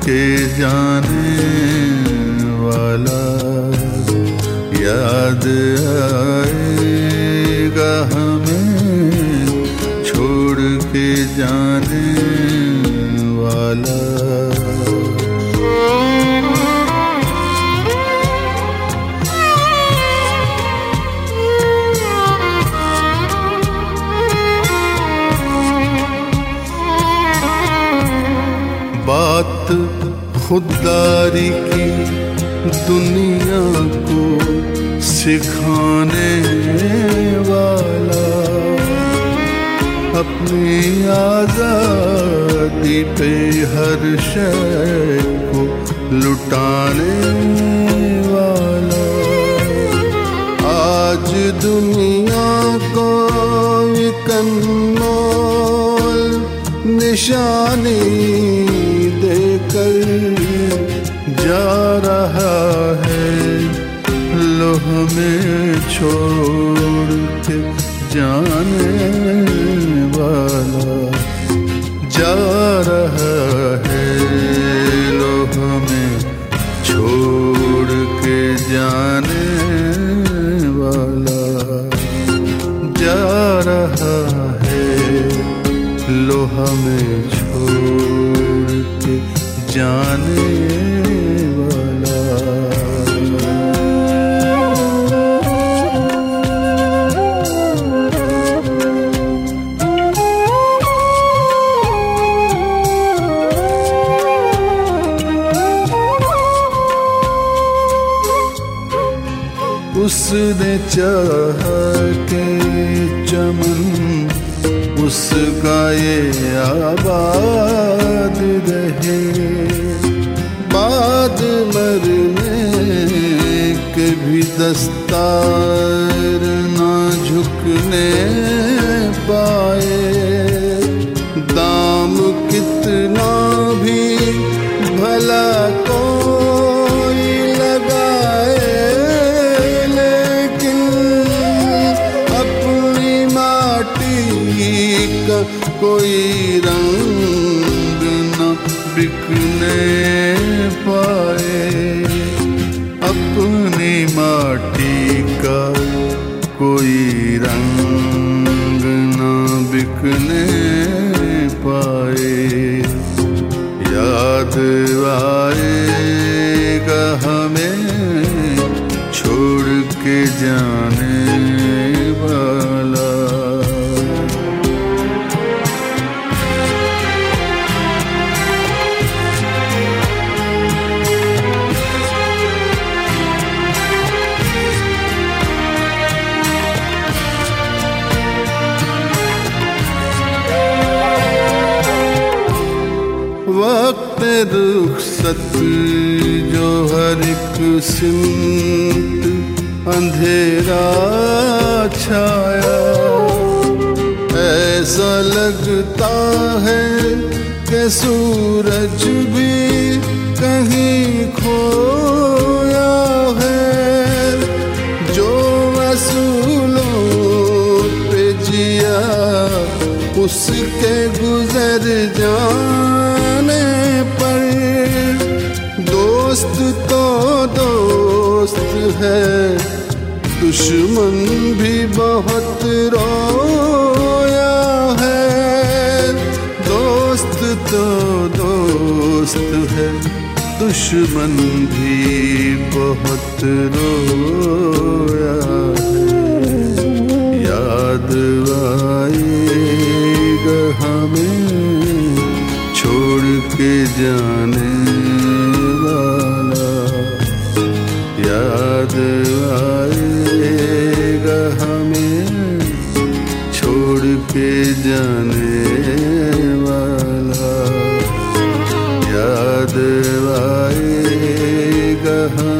के जाने वाला याद आएगा हमें, छोड़ के जाने वाला। बात खुददारी की दुनिया को सिखाने वाला, अपनी आज़ादी पे हर शय को लुटाने वाला। आज दुनिया को एक अनमोल निशानी देकर जा रहा है, लो हमें छोड़ के जाने वाला जा रहा है, लो हमें छोड़ के जाने वाला जा रहा है, लो हमें छोड़ के जाने वाला। उसने चाहा के चमन उसका ये आबाद रहे, बाद मरने के भी दस्तार ना झुकने पाए। दाम कितना भी भला कोई लगाए, लेकिन अपनी माटी का कोई रंग न बिकने पाए, अपनी माटी का कोई रंग न बिकने पाए। याद आएगा हमें छोड़ के जाने वाला। वक्त रुखसत जो हर एक सिमत अंधेरा छाया, ऐसा लगता है कि सूरज भी कहीं खोया है। जो असूलों पे जिया उसके गुजर जाने पर, दोस्त तो दोस्त है, दुश्मन भी बहुत रोया है। दोस्त तो दोस्त है, दुश्मन भी बहुत रोया है। याद आएगा हमें छोड़ के जाने वाला, याद आएगा हमें छोड़ के जाने वाला, याद आएगा हमें